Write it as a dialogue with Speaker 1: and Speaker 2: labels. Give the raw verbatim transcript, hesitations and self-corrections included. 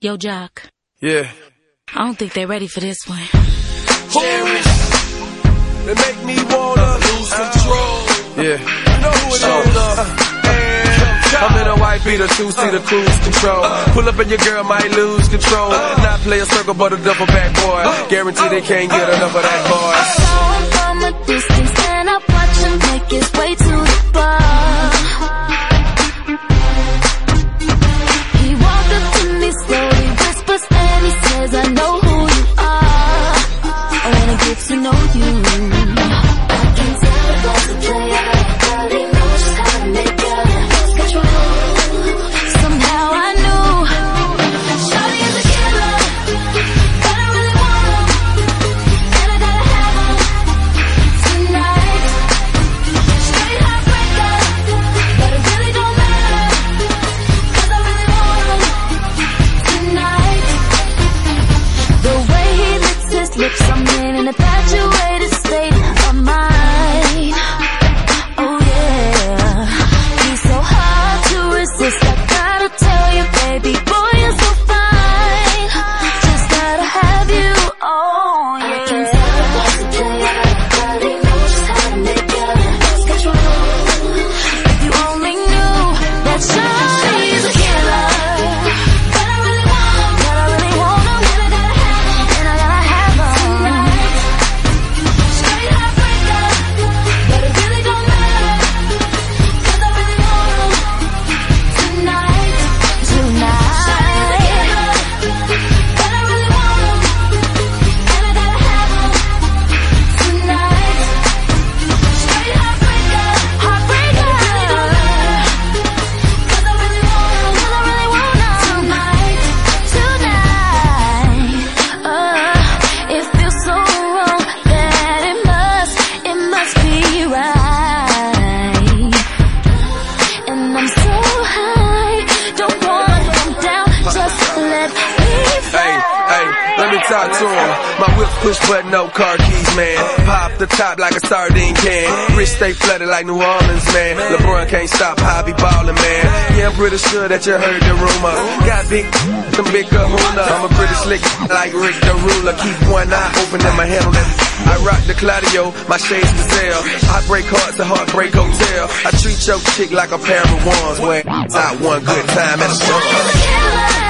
Speaker 1: Yo, Jock.
Speaker 2: Yeah.
Speaker 1: I don't think they're ready for this one.
Speaker 2: Cherish. They make me wanna lose control. Yeah. You know who it is. Uh, and I'm in a white beater, two-seater cruise control. Pull up and your girl might lose control. Not play a circle, but a double back boy. Guarantee they can't get enough of that boy.
Speaker 3: I saw him from a distance and I watched him make his way to the bar. He walked up to me slowly, whispers and he says, I know who you are. I wanna get to know you. I can tell it was a player, but he knows just how to make you lose control. Somehow I knew Shawty is a killer, but I really want him, and I gotta have him tonight. Straight heartbreaker, but it really don't matter, 'cause I really want him tonight. The way he licks his lips, I'm in an infatuated state of mind. Oh yeah, he's so hard to resist. I gotta tell you, baby boy, you're so fine. Just gotta have you. Oh yeah. I can tell it was a player, but he knows just how to make you lose control. If you only knew that Shawty's a killer, but I really want him, but I really want him, and I gotta have him, and I gotta have him tonight. Straight heartbreaker, but it really don't matter, 'cause I really want him tonight, tonight. Shawty's a killer, but I really want him, and I gotta have him tonight. Straight heartbreaker, heartbreaker, but it really don't matter, 'cause I really want him, 'cause I really want him tonight, tonight. Uh, it feels so wrong that it must, it must be right. And I'm so high, don't wanna come down, just let me fly.
Speaker 2: Hey, hey, let me talk to him. My whip push button, no car keys, man. Pop the top like a sardine can. Wrist stay flooded like New Orleans, man. LeBron can't stop how I be ballin', man. Yeah, I'm pretty sure that you heard the rumor. Got big, some big kahuna. I'm a pretty slick like Rick the Ruler. Keep one eye open and my head on that. I rock the Claudio, my shades Gazelle. I break hearts at Heartbreak Hotel. I treat your chick like a pair of wands. Where it's out one good time at a
Speaker 3: Shawty's a
Speaker 2: store.
Speaker 3: killer,